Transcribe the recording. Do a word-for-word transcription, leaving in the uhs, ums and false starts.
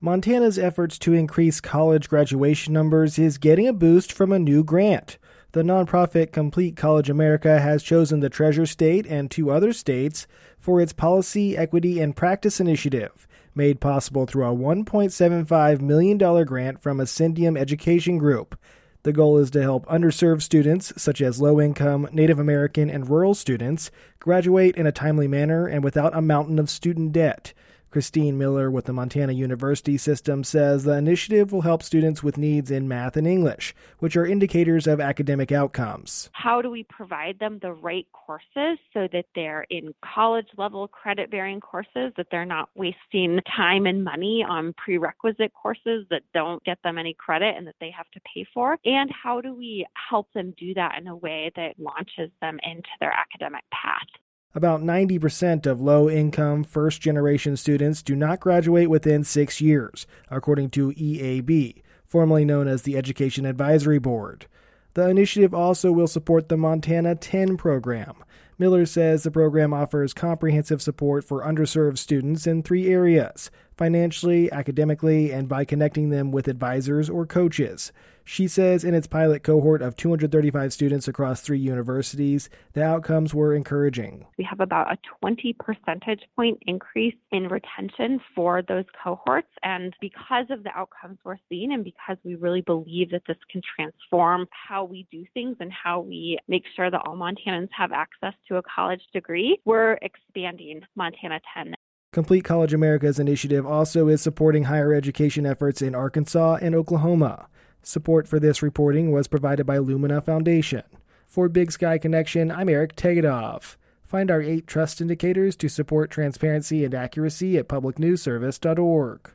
Montana's efforts to increase college graduation numbers is getting a boost from a new grant. The nonprofit Complete College America has chosen the Treasure State and two other states for its Policy, Equity, and Practice initiative, made possible through a one point seven five million dollars grant from Ascendium Education Group. The goal is to help underserved students, such as low-income, Native American, and rural students, graduate in a timely manner and without a mountain of student debt. Christine Miller with the Montana University System says the initiative will help students with needs in math and English, which are indicators of academic outcomes. How do we provide them the right courses so that they're in college-level credit-bearing courses, that they're not wasting time and money on prerequisite courses that don't get them any credit and that they have to pay for? And how do we help them do that in a way that launches them into their academic path? About ninety percent of low-income, first-generation students do not graduate within six years, according to E A B, formerly known as the Education Advisory Board. The initiative also will support the Montana ten program. Miller says the program offers comprehensive support for underserved students in three areas: financially, academically, and by connecting them with advisors or coaches. She says in its pilot cohort of two hundred thirty-five students across three universities, the outcomes were encouraging. We have about a twenty percentage point increase in retention for those cohorts. And because of the outcomes we're seeing, and because we really believe that this can transform how we do things and how we make sure that all Montanans have access to a college degree, we're expanding Montana ten. Complete College America's initiative also is supporting higher education efforts in Arkansas and Oklahoma. Support for this reporting was provided by Lumina Foundation. For Big Sky Connection, I'm Eric Tegedoff. Find our eight trust indicators to support transparency and accuracy at public news service dot org.